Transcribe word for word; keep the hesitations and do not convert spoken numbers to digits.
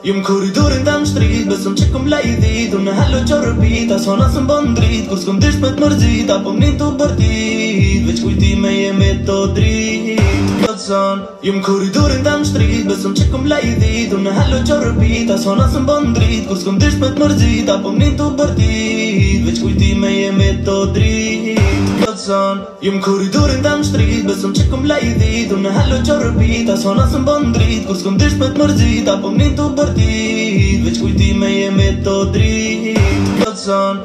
Jum korridorin tam shtrit, besëm që këm lajthit Unë hallo që rëpit, as hona së mbën drit Kur s'kom dish me t'mërzit, apo m'nin t'u bërtit Veç kujtime jemi të drit Plotëson, jum korridorin tam shtrit, besëm që këm lajthit Unë hallo që rëpit, as hona së mbën drit Kur s'kom dish me t'mërzit, apo m'nin t'u bërtit Veç kujtime jemi të drit Plotëson, jum korridorin tam shtrit, besëm që këm lajthit Unë hallo që rëpit, as hona së mbën drit Kur s'kom dish me t'mërzit, apo m'nin t'u bërtit Veç kujtime jemi të drit Plotëson